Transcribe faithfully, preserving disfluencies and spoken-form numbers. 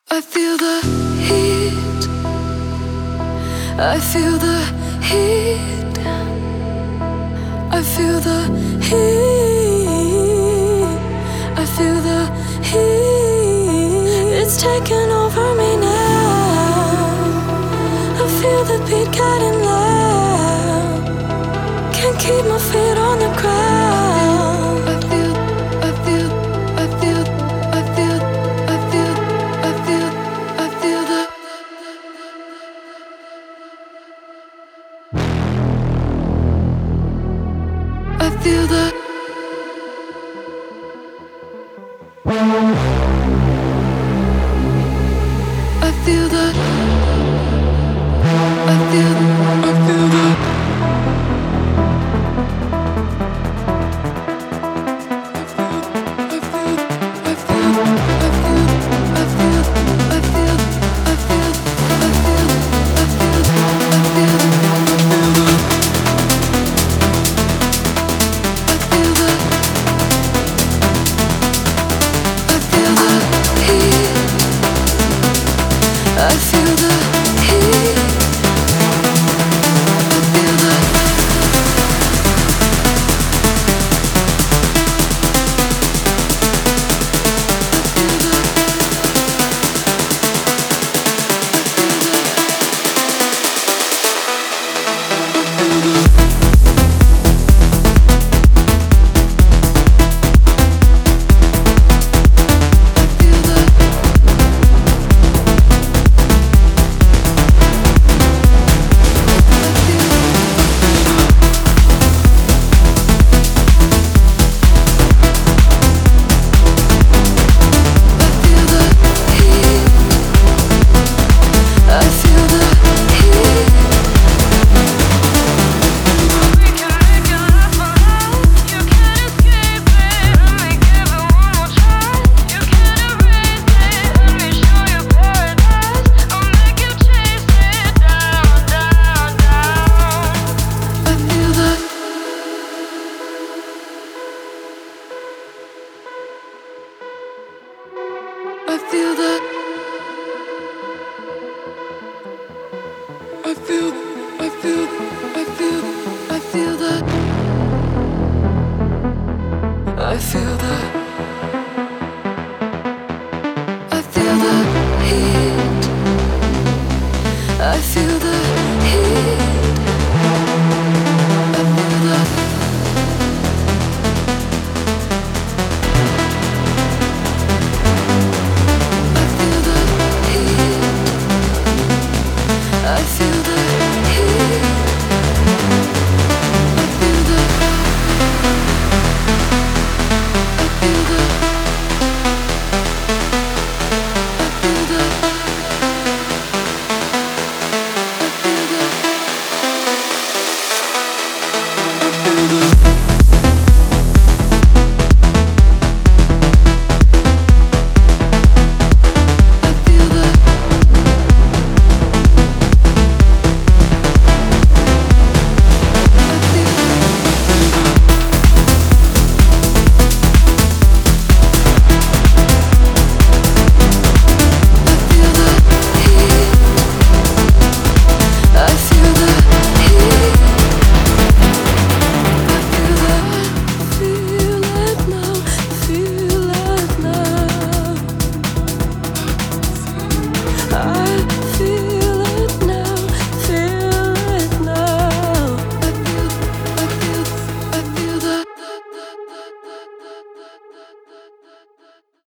I feel the heat. I feel the heat. I feel the heat. I feel the heat. It's taking over me now. I feel the beat getting loud. Can't keep my feet on the ground. I feel, I feel, I feel, I feel, I feel, I feel, I feel the. I feel the. I feel the. I feel. I feel the. I feel the heat. I feel the. I feel the. I feel. I feel.